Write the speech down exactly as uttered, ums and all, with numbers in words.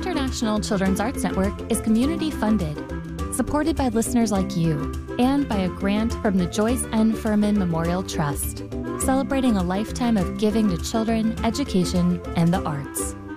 International Children's Arts Network is community funded, supported by listeners like you, and by a grant from the Joyce N. Furman Memorial Trust, celebrating a lifetime of giving to children, education, and the arts.